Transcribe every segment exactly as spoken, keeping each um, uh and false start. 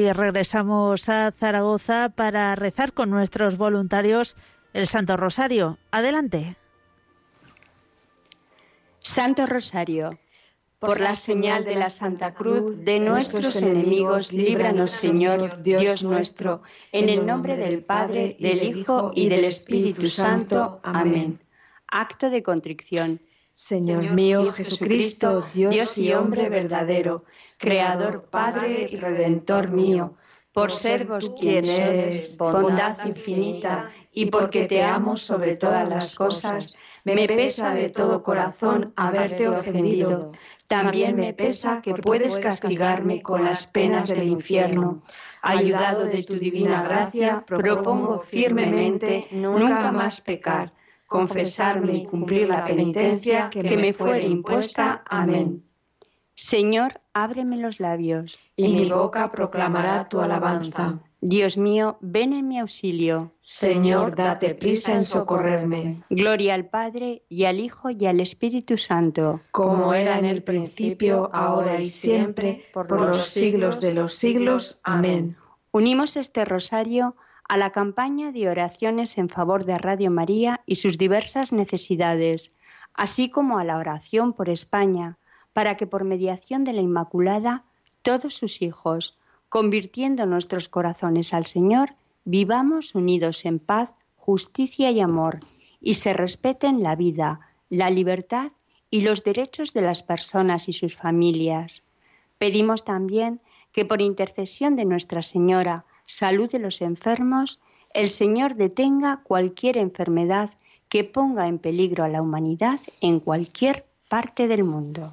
y regresamos a Zaragoza para rezar con nuestros voluntarios el Santo Rosario. Adelante. Santo Rosario, por la señal de la Santa Cruz de nuestros enemigos, líbranos, Señor, Dios nuestro, en el nombre del Padre, del Hijo y del Espíritu Santo. Amén. Acto de contrición. Señor mío Jesucristo, Dios y hombre verdadero, Creador, Padre y Redentor mío, por ser vos quien eres, bondad infinita, y porque te amo sobre todas las cosas, me pesa de todo corazón haberte ofendido. También me pesa que puedes castigarme con las penas del infierno. Ayudado de tu divina gracia, propongo firmemente nunca más pecar, confesarme y cumplir la penitencia que me fuere impuesta. Amén. Señor, ábreme los labios, y mi boca proclamará tu alabanza. Dios mío, ven en mi auxilio. Señor, date prisa en socorrerme. Gloria al Padre, y al Hijo, y al Espíritu Santo. Como era en el principio, ahora y siempre, por los siglos de los siglos. Amén. Unimos este rosario a la campaña de oraciones en favor de Radio María y sus diversas necesidades, así como a la oración por España, para que por mediación de la Inmaculada, todos sus hijos, convirtiendo nuestros corazones al Señor, vivamos unidos en paz, justicia y amor, y se respeten la vida, la libertad y los derechos de las personas y sus familias. Pedimos también que por intercesión de Nuestra Señora, salud de los enfermos, el Señor detenga cualquier enfermedad que ponga en peligro a la humanidad en cualquier parte del mundo.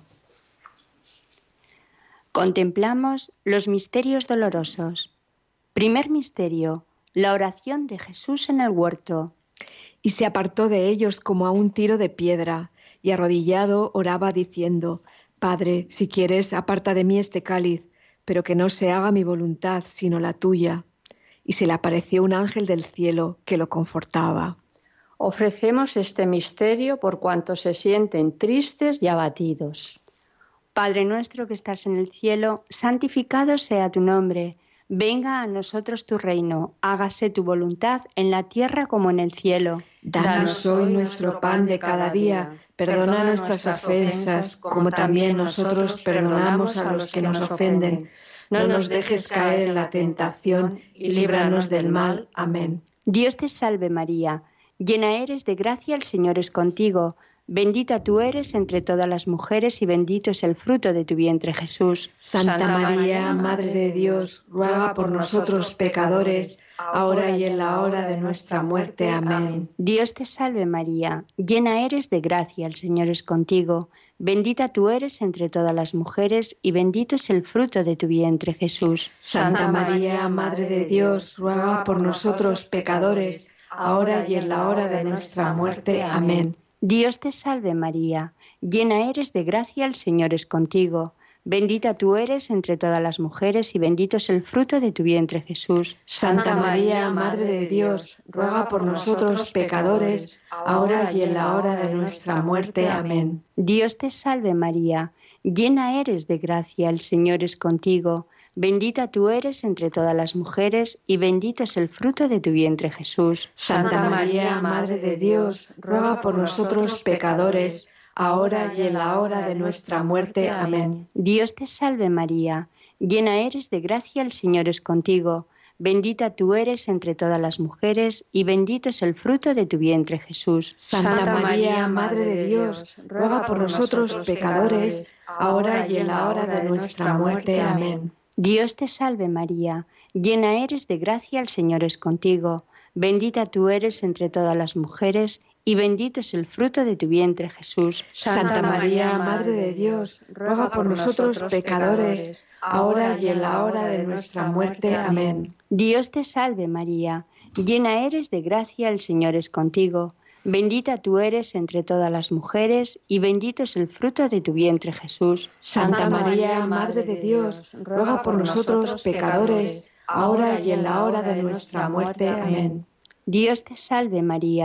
Contemplamos los misterios dolorosos. Primer misterio, la oración de Jesús en el huerto. Y se apartó de ellos como a un tiro de piedra, y arrodillado oraba diciendo: Padre, si quieres, aparta de mí este cáliz, pero que no se haga mi voluntad, sino la tuya. Y se le apareció un ángel del cielo que lo confortaba. Ofrecemos este misterio por cuantos se sienten tristes y abatidos. Padre nuestro que estás en el cielo, santificado sea tu nombre. Venga a nosotros tu reino, hágase tu voluntad en la tierra como en el cielo. Danos hoy nuestro pan de cada día, perdona nuestras ofensas, como también nosotros perdonamos a los que nos ofenden. No nos dejes caer en la tentación y líbranos del mal. Amén. Dios te salve María, llena eres de gracia, el Señor es contigo. Bendita tú eres entre todas las mujeres y bendito es el fruto de tu vientre, Jesús. Santa, Santa María, Madre de Dios, ruega por nosotros pecadores, ahora y en la hora de nuestra muerte. Amén. Dios te salve María, llena eres de gracia, el Señor es contigo. Bendita tú eres entre todas las mujeres y bendito es el fruto de tu vientre, Jesús. Santa María, Madre de Dios, ruega por nosotros pecadores, ahora y en la hora de nuestra muerte. Amén. Dios te salve María, llena eres de gracia, el Señor es contigo. Bendita tú eres entre todas las mujeres y bendito es el fruto de tu vientre, Jesús. Santa María, Madre de Dios, ruega por nosotros pecadores, ahora y en la hora de nuestra muerte. Amén. Dios te salve María, llena eres de gracia, el Señor es contigo. Bendita tú eres entre todas las mujeres y bendito es el fruto de tu vientre, Jesús. Santa María, Madre de Dios, ruega por nosotros pecadores, ahora y en la hora de nuestra muerte. Amén. Dios te salve María, llena eres de gracia, el Señor es contigo. Bendita tú eres entre todas las mujeres y bendito es el fruto de tu vientre, Jesús. Santa María, Madre de Dios, ruega por nosotros pecadores, ahora y en la hora de nuestra muerte. Amén. Dios te salve María, llena eres de gracia, el Señor es contigo. Bendita tú eres entre todas las mujeres y bendito es el fruto de tu vientre, Jesús. Santa María, Madre de Dios, ruega por nosotros pecadores, ahora y en la hora de nuestra muerte. Amén. Dios te salve María, llena eres de gracia, el Señor es contigo. Bendita tú eres entre todas las mujeres y bendito es el fruto de tu vientre, Jesús. Santa María, Madre de Dios, ruega por nosotros pecadores, ahora y en la hora de nuestra muerte. Amén. Dios te salve María,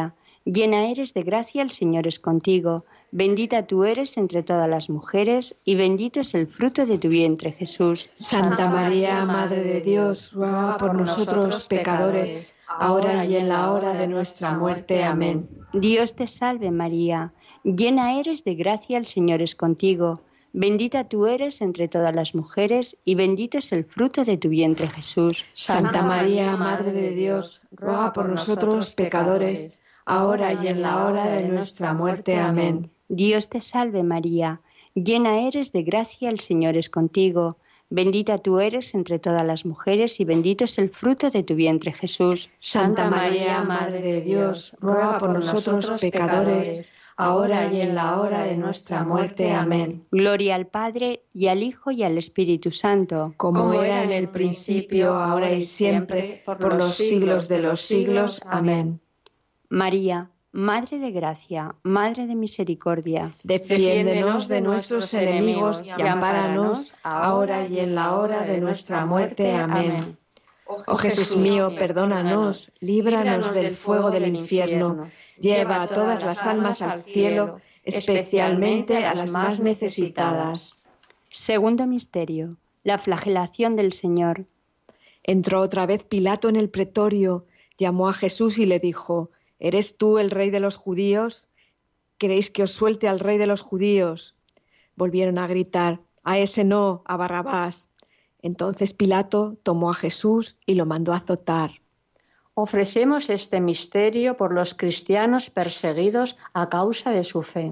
llena eres de gracia, el Señor es contigo. Bendita tú eres entre todas las mujeres, y bendito es el fruto de tu vientre, Jesús. Santa María, Madre de Dios, ruega por nosotros pecadores, ahora y en la hora de nuestra muerte. Amén. Dios te salve, María, llena eres de gracia, el Señor es contigo. Bendita tú eres entre todas las mujeres, y bendito es el fruto de tu vientre, Jesús. Santa María, Madre de Dios, ruega por nosotros pecadores, ahora y en la hora de nuestra muerte. Amén. Dios te salve, María, llena eres de gracia, el Señor es contigo. Bendita tú eres entre todas las mujeres, y bendito es el fruto de tu vientre, Jesús. Santa María, Madre de Dios, ruega por nosotros pecadores, ahora y en la hora de nuestra muerte. Amén. Gloria al Padre, y al Hijo, y al Espíritu Santo, como era en el principio, ahora y siempre, por los siglos de los siglos. Amén. María, Madre de gracia, Madre de misericordia, defiéndenos de nuestros enemigos y ampáranos ahora y en la hora de nuestra muerte. Amén. Oh Jesús mío, perdónanos, líbranos del fuego del infierno, lleva a todas las almas al cielo, especialmente a las más necesitadas. Segundo misterio, la flagelación del Señor. Entró otra vez Pilato en el pretorio, llamó a Jesús y le dijo: ¿Eres tú el rey de los judíos? ¿Queréis que os suelte al rey de los judíos? Volvieron a gritar: a ese no, a Barrabás. Entonces Pilato tomó a Jesús y lo mandó a azotar. Ofrecemos este misterio por los cristianos perseguidos a causa de su fe.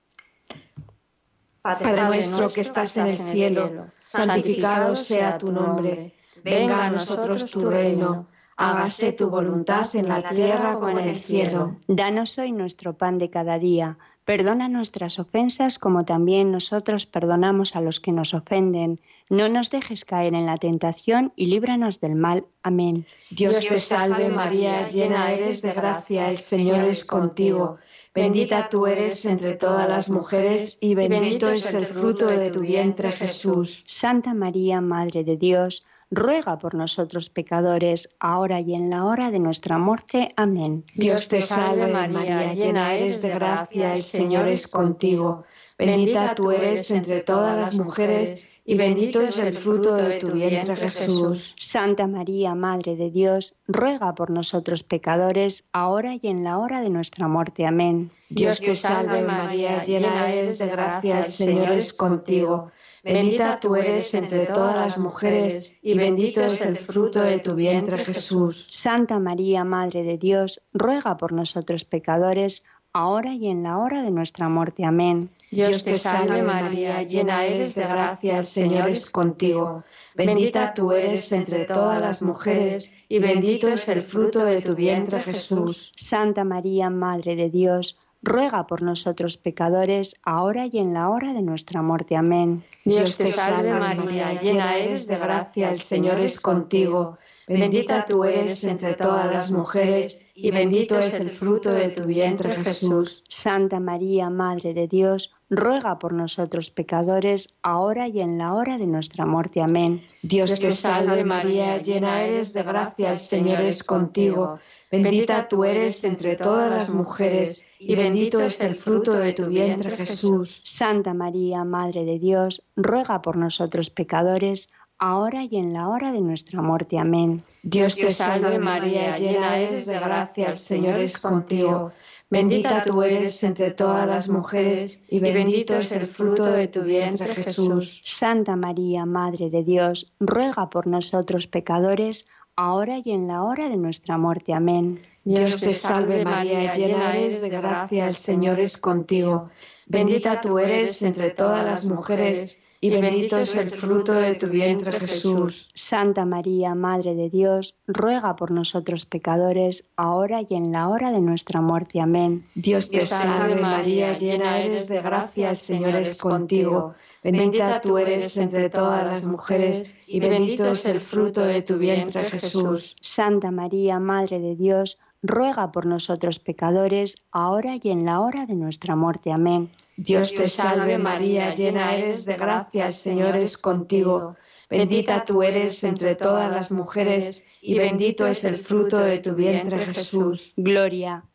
Padre, Padre nuestro que estás en el cielo, santificado sea tu nombre. Venga a nosotros tu reino. Hágase tu voluntad en la tierra como en el cielo. Danos hoy nuestro pan de cada día. Perdona nuestras ofensas como también nosotros perdonamos a los que nos ofenden. No nos dejes caer en la tentación y líbranos del mal. Amén. Dios te salve María, llena eres de gracia, el Señor es contigo. Bendita tú eres entre todas las mujeres y bendito es el fruto de tu vientre, Jesús. Santa María, Madre de Dios, ruega por nosotros pecadores, ahora y en la hora de nuestra muerte. Amén. Dios te salve María, llena eres de gracia, el Señor es contigo. Bendita tú eres entre todas las mujeres, y bendito es el fruto de tu vientre, Jesús. Santa María, Madre de Dios, ruega por nosotros pecadores, ahora y en la hora de nuestra muerte. Amén. Dios te salve María, llena eres de gracia, el Señor es contigo. Bendita tú eres entre todas las mujeres, y bendito es el fruto de tu vientre, Jesús. Santa María, Madre de Dios, ruega por nosotros pecadores, ahora y en la hora de nuestra muerte. Amén. Dios te salve María, llena eres de gracia, el Señor es contigo. Bendita tú eres entre todas las mujeres, y bendito es el fruto de tu vientre, Jesús. Santa María, Madre de Dios, ruega por nosotros pecadores, ahora y en la hora de nuestra muerte. Amén. Dios te salve María, llena eres de gracia, el Señor es contigo. Bendita tú eres entre todas las mujeres, y bendito es el fruto de tu vientre, Jesús. Santa María, Madre de Dios, ruega por nosotros pecadores, ahora y en la hora de nuestra muerte. Amén. Dios te salve María, llena eres de gracia, el Señor es contigo. Bendita tú eres entre todas las mujeres, y bendito es el fruto de tu vientre, Jesús. Santa María, Madre de Dios, ruega por nosotros pecadores, ahora y en la hora de nuestra muerte. Amén. Dios te salve María, llena eres de gracia, el Señor es contigo. Bendita tú eres entre todas las mujeres, y bendito es el fruto de tu vientre, Jesús. Santa María, Madre de Dios, ruega por nosotros pecadores, ahora y en la hora de nuestra muerte. Amén. Dios te salve María, llena eres de gracia, el Señor es contigo. Bendita tú eres entre todas las mujeres, y bendito es el fruto de tu vientre, Jesús. Santa María, Madre de Dios, ruega por nosotros pecadores, ahora y en la hora de nuestra muerte. Amén. Dios te salve María, llena eres de gracia, el Señor es contigo. Bendita tú eres entre todas las mujeres, y bendito es el fruto de tu vientre, Jesús. Santa María, Madre de Dios, ruega por nosotros pecadores, ahora y en la hora de nuestra muerte. Amén. Dios te salve María, llena eres de gracia, el Señor es contigo. Bendita tú eres entre todas las mujeres, y bendito es el fruto de tu vientre, Jesús. Gloria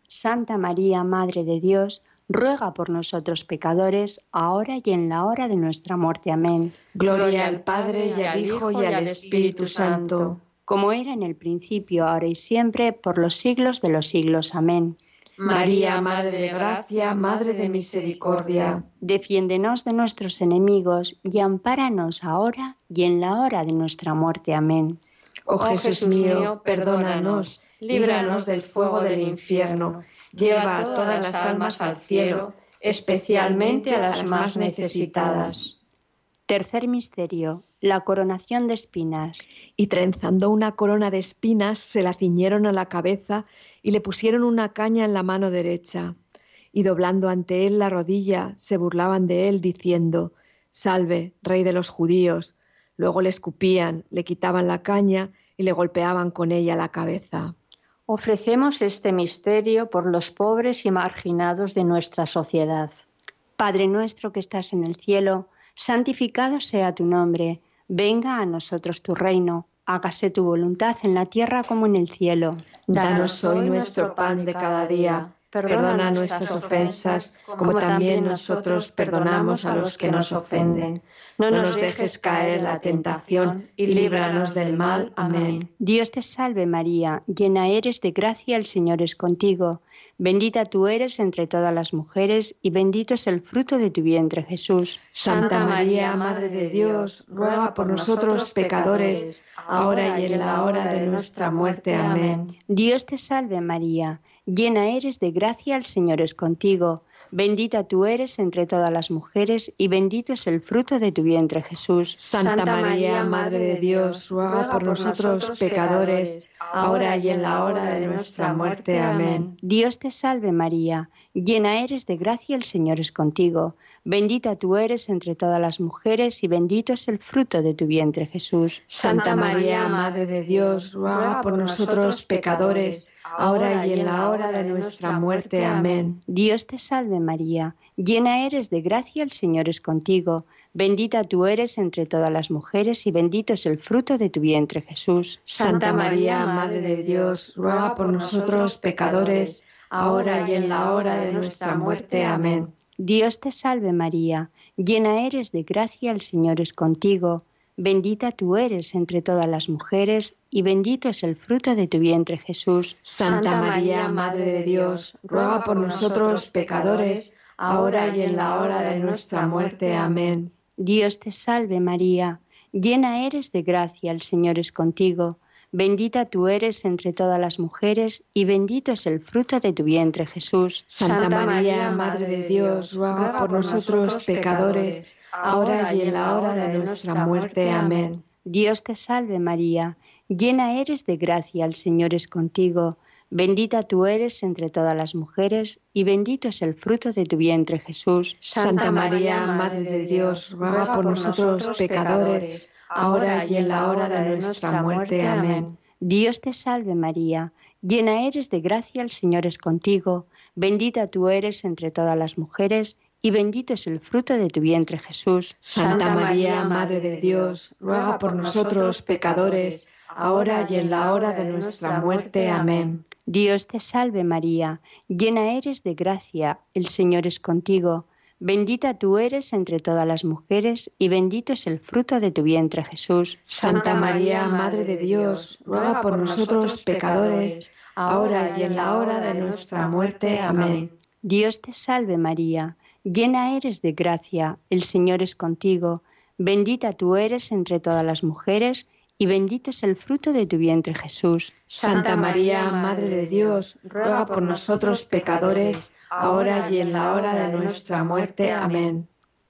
Santa María, Madre de Dios, ruega por nosotros pecadores, ahora y en la hora de nuestra muerte. Amén. Gloria al Padre, y al Hijo, y al Espíritu Santo, como era en el principio, ahora y siempre, por los siglos de los siglos. Amén. María, Madre de Gracia, Madre de Misericordia, defiéndenos de nuestros enemigos y ampáranos ahora y en la hora de nuestra muerte. Amén. Oh Jesús mío, perdónanos, líbranos del fuego del infierno, lleva a todas las almas al cielo, especialmente a las más necesitadas. Tercer misterio, la coronación de espinas. Y trenzando una corona de espinas, se la ciñeron a la cabeza y le pusieron una caña en la mano derecha. Y doblando ante él la rodilla, se burlaban de él, diciendo: Salve, Rey de los judíos. Luego le escupían, le quitaban la caña y le golpeaban con ella la cabeza. Ofrecemos este misterio por los pobres y marginados de nuestra sociedad. Padre nuestro que estás en el cielo, santificado sea tu nombre. Venga a nosotros tu reino. Hágase tu voluntad en la tierra como en el cielo. Danos hoy nuestro pan de cada día. Perdona nuestras ofensas, como también nosotros perdonamos a los que nos ofenden. No nos dejes caer en la tentación y líbranos del mal. Amén. Dios te salve María, llena eres de gracia, el Señor es contigo. Bendita tú eres entre todas las mujeres y bendito es el fruto de tu vientre, Jesús. Santa María, Madre de Dios, ruega por nosotros pecadores, ahora y en la hora de nuestra muerte. Amén. Dios te salve María, llena eres de gracia, el Señor es contigo. Bendita tú eres entre todas las mujeres y bendito es el fruto de tu vientre, Jesús. Santa María, Madre de Dios, ruega por nosotros pecadores, ahora y en la hora de nuestra muerte. Amén. Dios te salve María, llena eres de gracia, el Señor es contigo. Bendita tú eres entre todas las mujeres y bendito es el fruto de tu vientre, Jesús. Santa María, Madre de Dios, ruega por nosotros pecadores, ahora y en la hora de nuestra muerte. Amén. Dios te salve María, llena eres de gracia, el Señor es contigo. Bendita tú eres entre todas las mujeres y bendito es el fruto de tu vientre, Jesús. Santa María, Madre de Dios, ruega por nosotros pecadores, ahora y en la hora de nuestra muerte. Amén. Dios te salve María, llena eres de gracia, el Señor es contigo. Bendita tú eres entre todas las mujeres y bendito es el fruto de tu vientre, Jesús. Santa María, Madre de Dios, ruega por nosotros pecadores, ahora y en la hora de nuestra muerte. Amén. Dios te salve María, llena eres de gracia, el Señor es contigo. Bendita tú eres entre todas las mujeres y bendito es el fruto de tu vientre, Jesús. Santa María, Madre de Dios, ruega por nosotros pecadores, ahora y en la hora de nuestra muerte. Amén. Dios te salve María, llena eres de gracia, el Señor es contigo. Bendita tú eres entre todas las mujeres y bendito es el fruto de tu vientre, Jesús. Santa María, Madre de Dios, ruega por nosotros pecadores, ahora y en la hora de nuestra muerte. Amén. Dios te salve María, llena eres de gracia, el Señor es contigo. Bendita tú eres entre todas las mujeres y bendito es el fruto de tu vientre, Jesús. Santa María, Madre de Dios, ruega por nosotros pecadores, ahora y en la hora de nuestra muerte. Amén. Dios te salve María, llena eres de gracia, el Señor es contigo. Bendita tú eres entre todas las mujeres y bendito es el fruto de tu vientre, Jesús. Santa María, Madre de Dios, ruega por nosotros pecadores, ahora y en la hora de nuestra muerte. Amén. Dios te salve María, llena eres de gracia, el Señor es contigo. Bendita tú eres entre todas las mujeres y bendito es el fruto de tu vientre, Jesús. Santa María, Madre de Dios, ruega por nosotros pecadores, ahora y en la hora de nuestra muerte. Amén.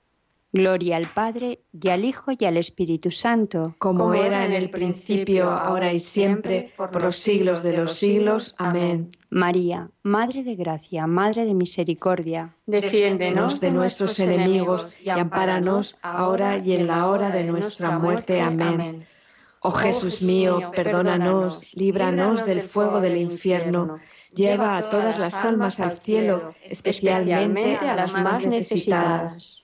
Gloria al Padre, y al Hijo, y al Espíritu Santo, como era en el principio, ahora y siempre, por los siglos de los siglos. Amén. María, Madre de Gracia, Madre de Misericordia, defiéndenos de nuestros enemigos y ampáranos ahora y en la hora de nuestra muerte. Amén. Oh Jesús mío, perdónanos, líbranos del fuego del infierno, lleva a todas las almas al cielo, especialmente a las más necesitadas.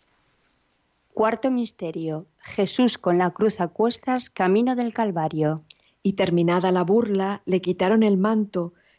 Cuarto misterio, Jesús con la cruz a cuestas, camino del Calvario. Y terminada la burla, le quitaron el manto,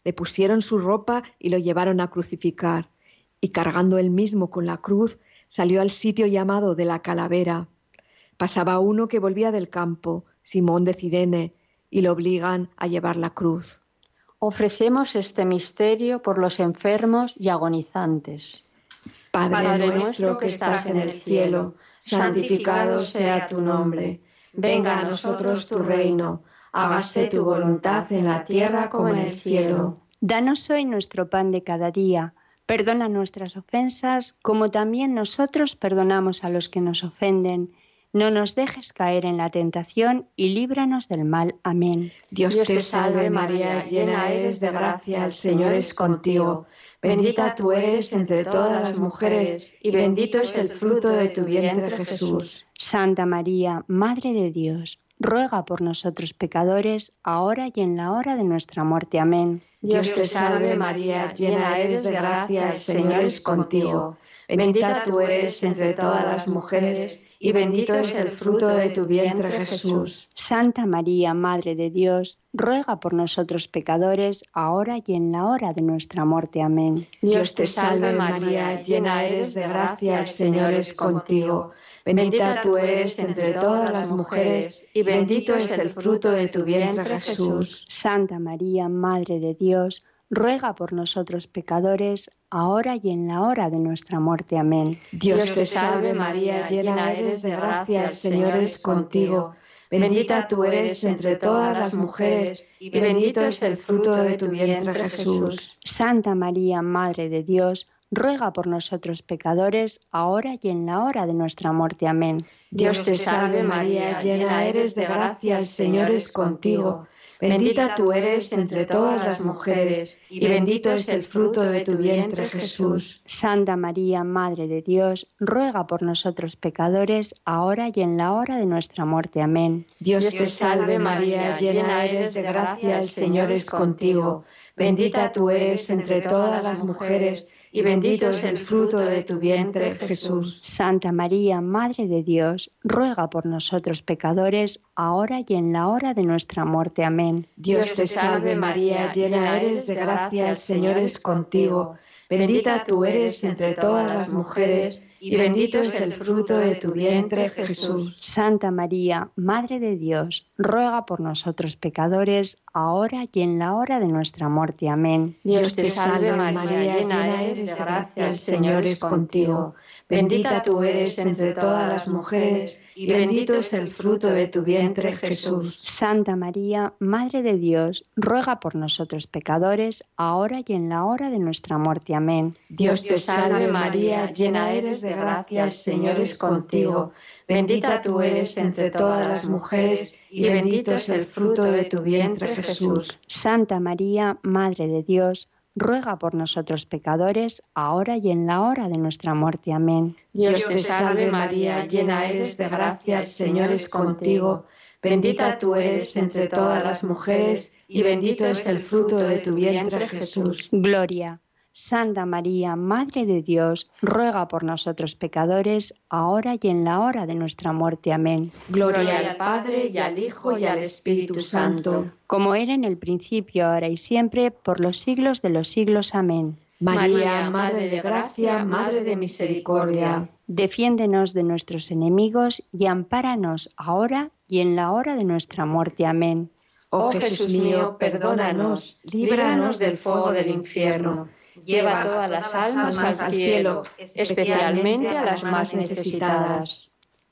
le pusieron su ropa y lo llevaron a crucificar. Y cargando él mismo con la cruz, salió al sitio llamado de la Calavera. Pasaba uno que volvía del campo, Simón de Cirene, y lo obligan a llevar la cruz. Ofrecemos este misterio por los enfermos y agonizantes. Padre, Padre nuestro que estás en el cielo, santificado sea tu nombre. Venga a nosotros tu reino. Hágase tu voluntad en la tierra como en el cielo. Danos hoy nuestro pan de cada día. Perdona nuestras ofensas, como también nosotros perdonamos a los que nos ofenden. No nos dejes caer en la tentación y líbranos del mal. Amén. Dios te salve María, llena eres de gracia, el Señor es contigo. Bendita tú eres entre todas las mujeres, y bendito es el fruto de tu vientre, Jesús. Santa María, Madre de Dios, ruega por nosotros pecadores, ahora y en la hora de nuestra muerte. Amén. Dios te salve María, llena eres de gracia, el Señor es contigo. Bendita tú eres entre todas las mujeres, y bendito es el fruto de tu vientre, Jesús. Santa María, Madre de Dios, ruega por nosotros pecadores, ahora y en la hora de nuestra muerte. Amén. Dios te salve María, llena eres de gracia, el Señor es contigo. Bendita tú eres entre todas las mujeres, y bendito es el fruto de tu vientre, Jesús. Santa María, Madre de Dios, ruega por nosotros pecadores, ahora y en la hora de nuestra muerte. Amén. Dios te salve María, llena eres de gracia, el Señor es contigo. Bendita tú eres entre todas las mujeres, y bendito es el fruto de tu vientre, Jesús. Santa María, Madre de Dios, ruega por nosotros pecadores, ahora y en la hora de nuestra muerte. Amén. Dios te salve María, llena eres de gracia, el Señor es contigo. Bendita tú eres entre todas las mujeres, y bendito es el fruto de tu vientre, Jesús. Santa María, Madre de Dios, ruega por nosotros pecadores, ahora y en la hora de nuestra muerte. Amén. Dios te salve María, llena eres de gracia, el Señor es contigo. Bendita tú eres entre todas las mujeres, y bendito es el fruto de tu vientre, Jesús. Santa María, Madre de Dios, ruega por nosotros pecadores, ahora y en la hora de nuestra muerte. Amén. Dios te salve María, llena eres de gracia, el Señor es contigo. Bendita tú eres entre todas las mujeres, y bendito es el fruto de tu vientre, Jesús. Santa María, Madre de Dios, ruega por nosotros pecadores, ahora y en la hora de nuestra muerte. Amén. Dios te salve María, llena eres de gracia, el Señor es contigo. Bendita tú eres entre todas las mujeres, y bendito es el fruto de tu vientre, Jesús. Santa María, Madre de Dios, ruega por nosotros pecadores, ahora y en la hora de nuestra muerte. Amén. Dios te salve María, llena eres de gracia, el Señor es contigo. Bendita tú eres entre todas las mujeres, y bendito es el fruto de tu vientre, Jesús. Santa María, Madre de Dios, ruega por nosotros pecadores, ahora y en la hora de nuestra muerte. Amén. Dios te salve María, llena eres de gracia, el Señor es contigo. Bendita tú eres entre todas las mujeres, y bendito es el fruto de tu vientre, Jesús. Gloria. Santa María, Madre de Dios, ruega por nosotros pecadores, ahora y en la hora de nuestra muerte. Amén. Gloria al Padre, y al Hijo, y al Espíritu Santo. Como era en el principio, ahora y siempre, por los siglos de los siglos. Amén. María, Madre de Gracia, Madre de Misericordia. Defiéndenos de nuestros enemigos y ampáranos ahora y en la hora de nuestra muerte. Amén. Oh Jesús mío, perdónanos, líbranos del fuego del infierno. Lleva todas las almas al cielo, especialmente a las más necesitadas.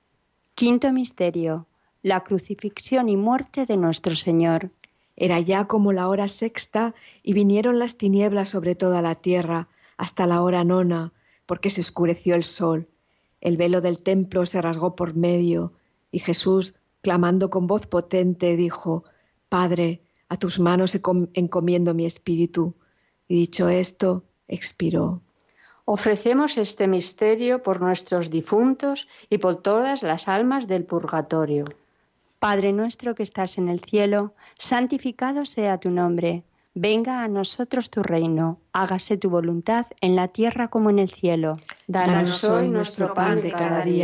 Quinto misterio: la crucifixión y muerte de nuestro Señor. Era ya como la hora sexta, y vinieron las tinieblas sobre toda la tierra, hasta la hora nona, porque se oscureció el sol. El velo del templo se rasgó por medio, y Jesús, clamando con voz potente, dijo: Padre, a tus manos encomiendo mi espíritu. Y dicho esto, expiró. Ofrecemos este misterio por nuestros difuntos y por todas las almas del purgatorio. Padre nuestro que estás en el cielo, santificado sea tu nombre. Venga a nosotros tu reino. Hágase tu voluntad en la tierra como en el cielo. Danos hoy nuestro pan de cada día.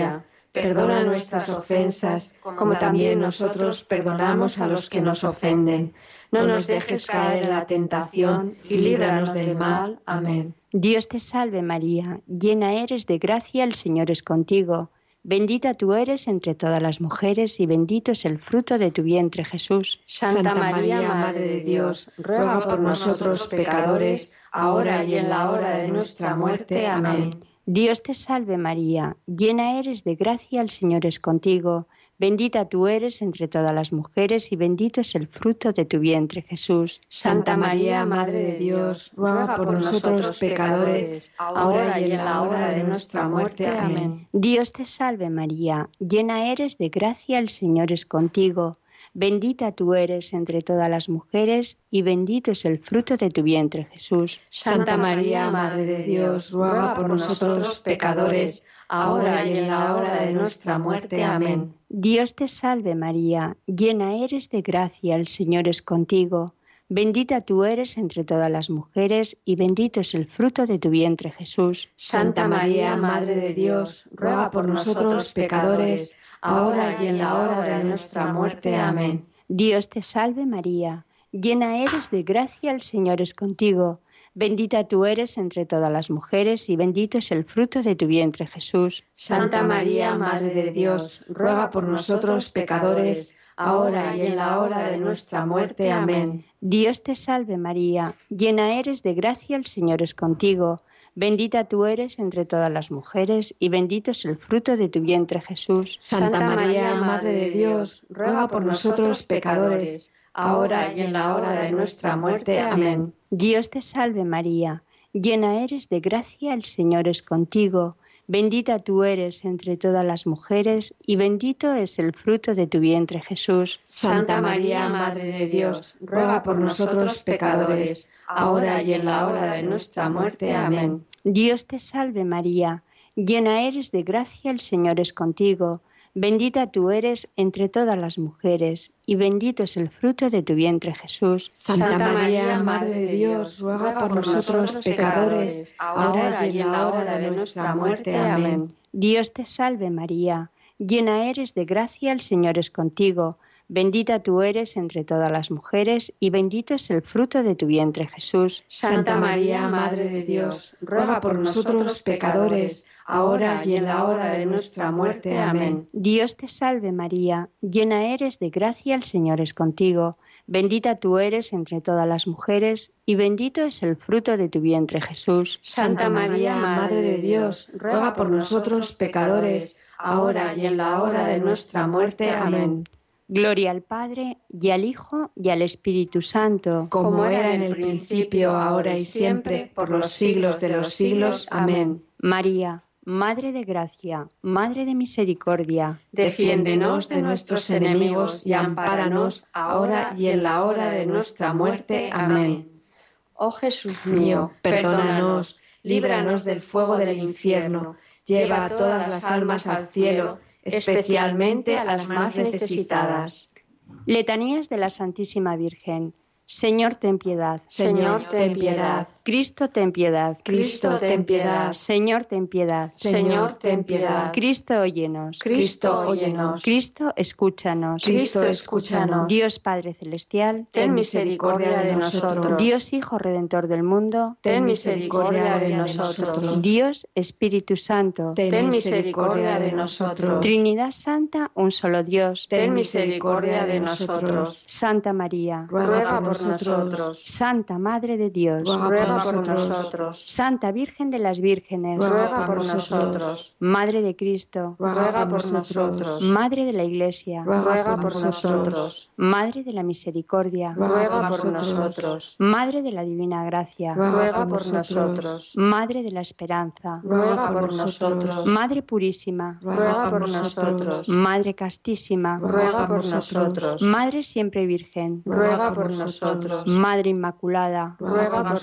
Perdona nuestras ofensas, como también nosotros perdonamos a los que nos ofenden. No nos dejes caer en la tentación y líbranos del mal. Amén. Dios te salve María, llena eres de gracia, el Señor es contigo. Bendita tú eres entre todas las mujeres y bendito es el fruto de tu vientre, Jesús. Santa María, Madre de Dios, ruega por nosotros pecadores, ahora y en la hora de nuestra muerte. Amén. Dios te salve María, llena eres de gracia, el Señor es contigo. Bendita tú eres entre todas las mujeres y bendito es el fruto de tu vientre, Jesús. Santa María, Madre de Dios, ruega por nosotros pecadores, ahora y en la hora de nuestra muerte. Amén. Dios te salve María, llena eres de gracia, el Señor es contigo. Bendita tú eres entre todas las mujeres y bendito es el fruto de tu vientre, Jesús. Santa María, Madre de Dios, ruega por nosotros pecadores, ahora y en la hora de nuestra muerte. Amén. Dios te salve María, llena eres de gracia, el Señor es contigo. Bendita tú eres entre todas las mujeres y bendito es el fruto de tu vientre, Jesús. Santa María, Madre de Dios, ruega por nosotros pecadores, ahora y en la hora de nuestra muerte. Amén. Dios te salve María, llena eres de gracia, el Señor es contigo. Bendita tú eres entre todas las mujeres y bendito es el fruto de tu vientre, Jesús. Santa María, Madre de Dios, ruega por nosotros pecadores, ahora y en la hora de nuestra muerte. Amén. Dios te salve María, llena eres de gracia, el Señor es contigo. Bendita tú eres entre todas las mujeres y bendito es el fruto de tu vientre, Jesús. Santa María, Madre de Dios, ruega por nosotros pecadores, ahora y en la hora de nuestra muerte. Amén. Dios te salve María, llena eres de gracia, el Señor es contigo. Bendita tú eres entre todas las mujeres y bendito es el fruto de tu vientre, Jesús. Santa María, Madre de Dios, ruega por nosotros pecadores, ahora y en la hora de nuestra muerte. Amén. Dios te salve María, llena eres de gracia, el Señor es contigo. Bendita tú eres entre todas las mujeres y bendito es el fruto de tu vientre, Jesús. Santa María, Madre de Dios, ruega por nosotros pecadores, ahora y en la hora de nuestra muerte. Amén. Dios te salve María, llena eres de gracia, el Señor es contigo. Bendita tú eres entre todas las mujeres y bendito es el fruto de tu vientre, Jesús. Santa María, Madre de Dios, ruega por nosotros pecadores, ahora y en la hora de nuestra muerte. Amén. Dios te salve María, llena eres de gracia, el Señor es contigo. Bendita tú eres entre todas las mujeres y bendito es el fruto de tu vientre, Jesús. Santa María, Madre de Dios, ruega por nosotros pecadores, ahora y en la hora de nuestra muerte. Amén. Gloria al Padre, y al Hijo, y al Espíritu Santo, como era en el principio, ahora y siempre, por los siglos de los siglos. Amén. María, Madre de Gracia, Madre de Misericordia, defiéndenos de nuestros enemigos y ampáranos ahora y en la hora de nuestra muerte. Amén. Oh Jesús mío, perdónanos, líbranos del fuego del infierno, lleva a todas las almas al cielo, especialmente a las más necesitadas. Letanías de la Santísima Virgen. Señor, ten piedad. Señor, ten piedad. Cristo, ten piedad. Cristo, ten piedad. Señor, ten piedad. Señor, ten piedad. Cristo, óyenos. Cristo, óyenos. Cristo, escúchanos. Cristo, escúchanos. Dios Padre Celestial, ten misericordia de nosotros. Dios Hijo Redentor del mundo, ten misericordia de nosotros. Dios Espíritu Santo, ten misericordia de nosotros. Trinidad Santa, un solo Dios, ten misericordia de nosotros. Santa María, ruega por nosotros. Santa Madre de Dios, ruega por nosotros. Santa Virgen de las Vírgenes, ruega por nosotros. Madre de Cristo, ruega por nosotros. Madre de la Iglesia, ruega por nosotros. Madre de la Misericordia, ruega por nosotros. Madre de la Divina Gracia, ruega por nosotros. Madre de la Esperanza, ruega por nosotros. Madre Purísima, ruega por nosotros. Madre Castísima, ruega por nosotros. Madre Siempre Virgen, ruega por nosotros. Madre Inmaculada, ruega por nosotros.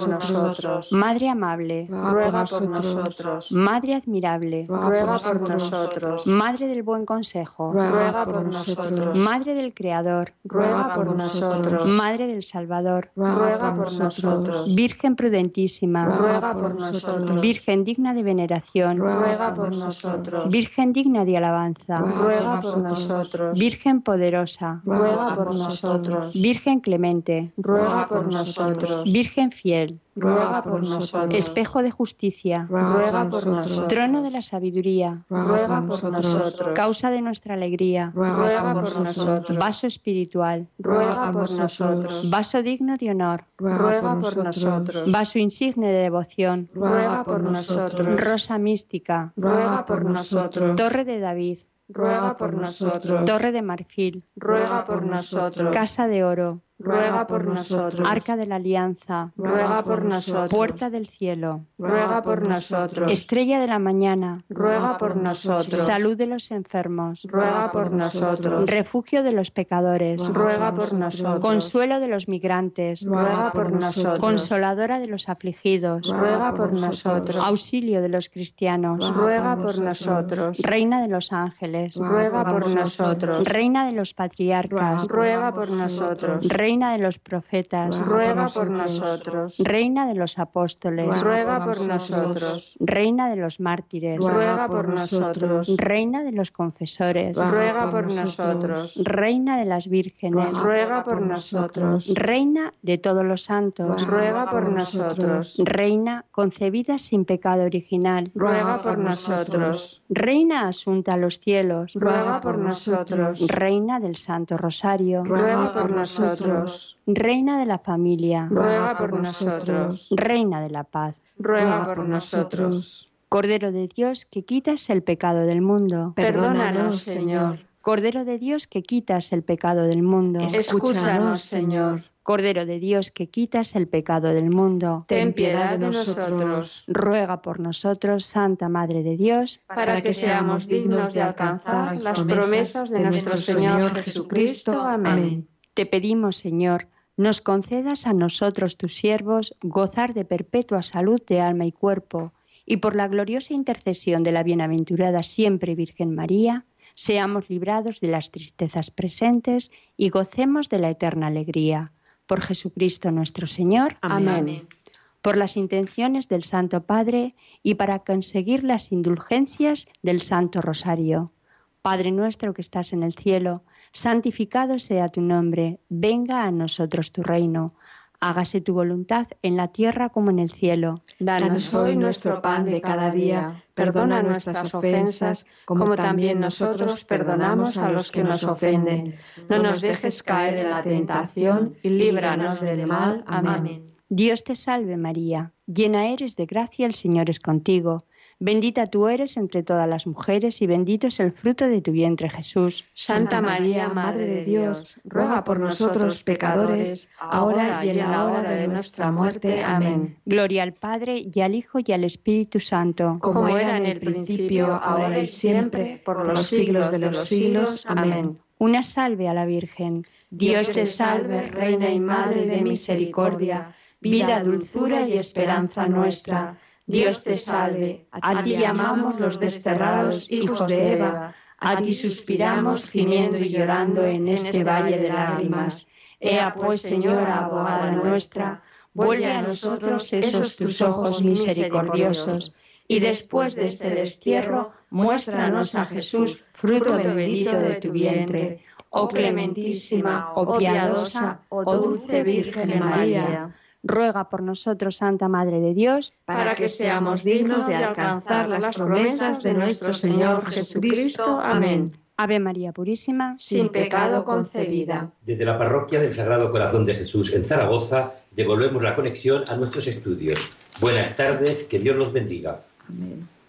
nosotros. Madre amable, ruega por nosotros. Madre admirable, ruega por nosotros. Madre del buen consejo, ruega por nosotros. Madre del Creador, ruega por nosotros. Madre del Salvador, ruega por nosotros. Virgen prudentísima, ruega por nosotros. Virgen digna de veneración, ruega por nosotros. Virgen digna de alabanza, ruega por nosotros. Virgen poderosa, ruega por nosotros. Virgen clemente, ruega por nosotros. Virgen fiel, ruega por nosotros. Espejo de justicia, ruega por nosotros. Trono de la sabiduría, ruega por nosotros. Causa de nuestra alegría, ruega por nosotros. Vaso espiritual, ruega por nosotros. Vaso digno de honor, ruega por nosotros. Vaso insigne de devoción, ruega por nosotros. Rosa mística, ruega por nosotros. Torre de David, ruega por nosotros. Torre de marfil, ruega por nosotros. Casa de oro, ruega por nosotros. Arca de la alianza, ruega por nosotros. Puerta del cielo, ruega por nosotros. Estrella de la mañana, ruega por nosotros. Salud de los enfermos, ruega por nosotros. Refugio de los pecadores, ruega por nosotros. Consuelo de los migrantes, ruega por nosotros. Consoladora de los afligidos, ruega por nosotros. Auxilio de los cristianos, ruega por nosotros. Reina de los ángeles, ruega por nosotros. Reina de los patriarcas, ruega por nosotros. Reina de los profetas, ruega por nosotros. Reina de los apóstoles, ruega por nosotros. Reina de los mártires, ruega por nosotros. Reina de los confesores, ruega por nosotros. Reina de las vírgenes, ruega por nosotros. Reina de todos los santos, ruega por nosotros. Reina concebida sin pecado original, ruega por nosotros. Reina asunta a los cielos, ruega por nosotros. Reina del Santo Rosario, ruega por nosotros. Reina de la familia, ruega por nosotros. Reina de la paz, ruega por nosotros. Cordero de Dios que quitas el pecado del mundo, perdónanos, Señor. Cordero de Dios que quitas el pecado del mundo, escúchanos, Señor. Cordero de Dios que quitas el pecado del mundo, ten piedad de nosotros. Ruega por nosotros, Santa Madre de Dios, para que seamos dignos de alcanzar las promesas de nuestro Señor Jesucristo. Amén. Te pedimos, Señor, nos concedas a nosotros, tus siervos, gozar de perpetua salud de alma y cuerpo, y por la gloriosa intercesión de la bienaventurada siempre Virgen María, seamos librados de las tristezas presentes y gocemos de la eterna alegría. Por Jesucristo nuestro Señor. Amén. Por las intenciones del Santo Padre y para conseguir las indulgencias del Santo Rosario. Padre nuestro que estás en el cielo, santificado sea tu nombre, venga a nosotros tu reino. Hágase tu voluntad en la tierra como en el cielo. Danos hoy nuestro pan de cada día. Perdona nuestras ofensas, como también nosotros perdonamos a los que nos ofenden. No nos dejes caer en la tentación y líbranos del mal. Amén. Dios te salve María, llena eres de gracia, el Señor es contigo. Bendita tú eres entre todas las mujeres y bendito es el fruto de tu vientre, Jesús. Santa María, Madre de Dios, ruega por nosotros pecadores, ahora y en la hora de nuestra muerte. Amén. Gloria al Padre, y al Hijo, y al Espíritu Santo. Como era en el principio, ahora y siempre, por los siglos de los siglos. Amén. Una salve a la Virgen. Dios te salve, Reina y Madre de misericordia, vida, dulzura y esperanza nuestra. Dios te salve, a ti llamamos los desterrados hijos de Eva, a ti suspiramos gimiendo y llorando en este valle de lágrimas. Ea pues, Señora, abogada nuestra, vuelve a nosotros esos tus ojos misericordiosos, y después de este destierro, muéstranos a Jesús, fruto bendito de tu vientre. Oh clementísima, oh piadosa, oh dulce Virgen María, ruega por nosotros, Santa Madre de Dios, para que seamos dignos de alcanzar las promesas de nuestro Señor Jesucristo. Amén. Ave María Purísima, sin pecado concebida. Desde la Parroquia del Sagrado Corazón de Jesús en Zaragoza, devolvemos la conexión a nuestros estudios. Buenas tardes, que Dios los bendiga. Amén.